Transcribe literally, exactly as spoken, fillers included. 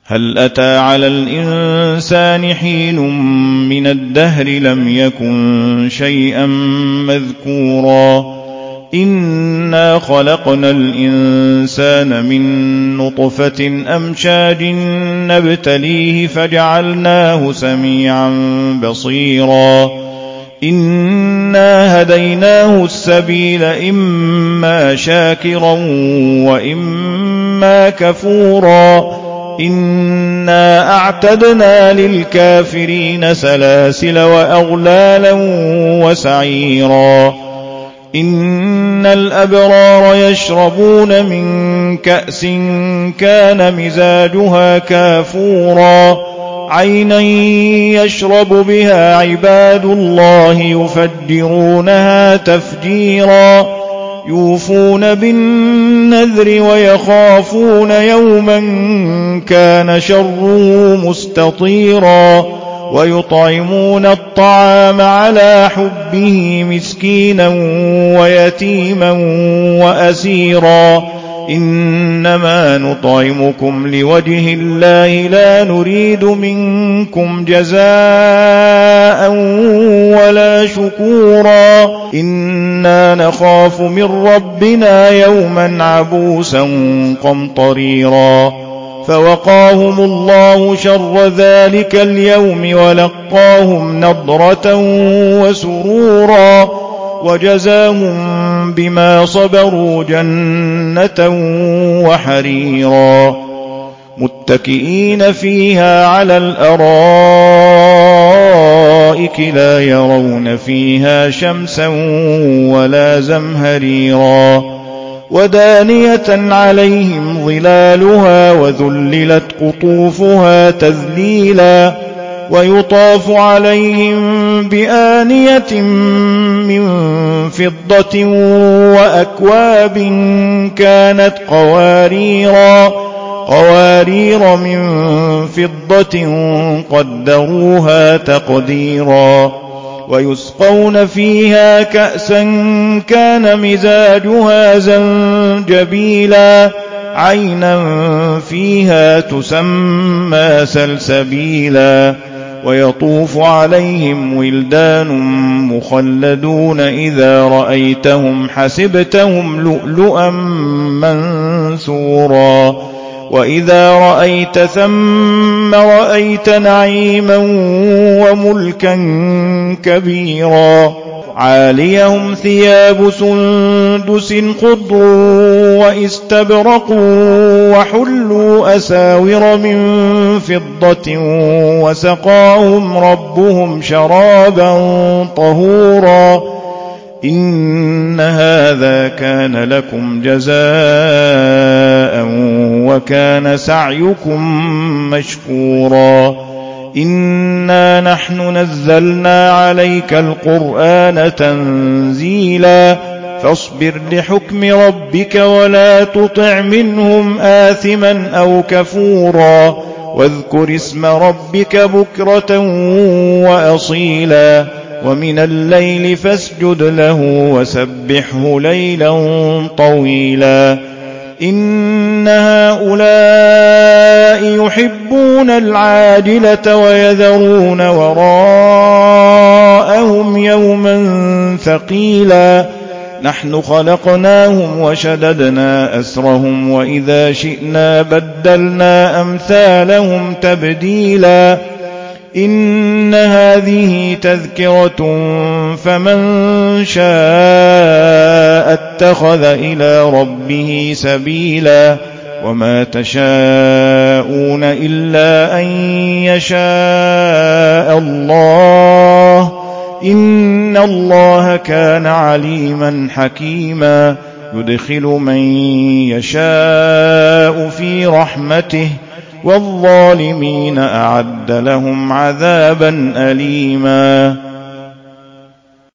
هل أتى على الإنسان حين من الدهر لم يكن شيئا مذكورا إنا خلقنا الإنسان من نطفة أمشاج نبتليه فجعلناه سميعا بصيرا إنا هديناه السبيل إما شاكرا وإما كفورا إنا أعتدنا للكافرين سلاسل وأغلالا وسعيرا إن الأبرار يشربون من كأس كان مزاجها كافورا عينا يشرب بها عباد الله يفجرونها تفجيرا يوفون بالنذر ويخافون يوما كان شره مستطيرا ويطعمون الطعام على حبه مسكينا ويتيما وأسيرا إنما نطعمكم لوجه الله لا نريد منكم جزاء ولا شكورا إنا نخاف من ربنا يوما عبوسا قمطريرا فوقاهم الله شر ذلك اليوم ولقاهم نضرة وسرورا وجزاهم بما صبروا جنة وحريرا متكئين فيها على الأرائك لا يرون فيها شمسا ولا زمهريرا ودانية عليهم ظلالها وذللت قطوفها تذليلا ويطاف عليهم بآنية من فضة وأكواب كانت قواريرا قوارير من فضة قدروها تقديرا ويسقون فيها كأسا كان مزاجها زنجبيلا عينا فيها تسمى سلسبيلا ويطوف عليهم ولدان مخلدون إذا رأيتهم حسبتهم لؤلؤا منثورا وإذا رأيت ثم رأيت نعيما وملكا كبيرا عاليهم ثياب سندس خضر واستبرق وحلوا أساور من فضة وسقاهم ربهم شرابا طهورا إن هذا كان لكم جزاء وكان سعيكم مشكورا إنا نحن نزلنا عليك القرآن تنزيلا فاصبر لحكم ربك ولا تطع منهم آثما أو كفورا واذكر اسم ربك بكرة وأصيلا ومن الليل فاسجد له وسبحه ليلا طويلا إن هؤلاء يحبون العاجلة ويذرون وراءهم يوما ثقيلا نحن خلقناهم وشددنا أسرهم وإذا شئنا بدلنا أمثالهم تبديلا إن هذه تذكرة فمن شاء اتخذ إلى ربه سبيلا وما تشاءون إلا أن يشاء الله إن الله كان عليما حكيما يدخل من يشاء في رحمته والظالمين أعد لهم عذابا أليما